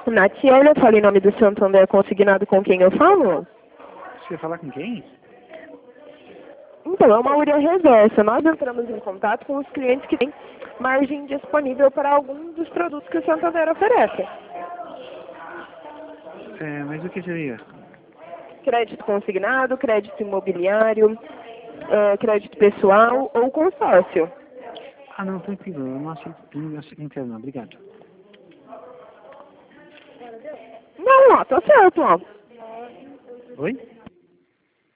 Natiele, eu falo em nome do Santander Consignado, com quem eu falo? Você ia falar com quem? Então, é uma URIA reversa. Nós entramos em contato com os clientes que têm margem disponível para algum dos produtos que o Santander oferece. Mas o que seria? Crédito consignado, crédito imobiliário, crédito pessoal ou consórcio. Ah, não, tranquilo, eu não entendo, não, obrigado. Não, ó, tá certo, ó. Oi?